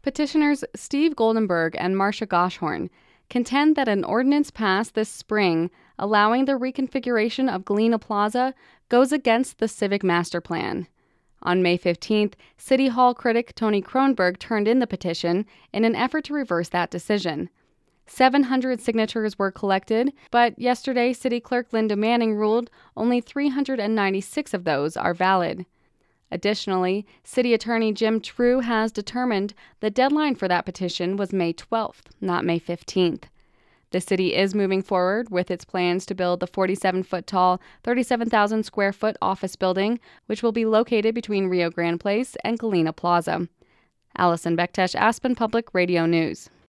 Petitioners Steve Goldenberg and Marcia Goshorn contend that an ordinance passed this spring allowing the reconfiguration of Galena Plaza goes against the civic master plan. On May 15th, City Hall critic Tony Kronberg turned in the petition in an effort to reverse that decision. 700 signatures were collected, but yesterday City Clerk Linda Manning ruled only 396 of those are valid. Additionally, City Attorney Jim True has determined the deadline for that petition was May 12th, not May 15th. The city is moving forward with its plans to build the 47-foot-tall, 37,000-square-foot office building, which will be located between Rio Grande Place and Galena Plaza. Allison Bektesh, Aspen Public Radio News.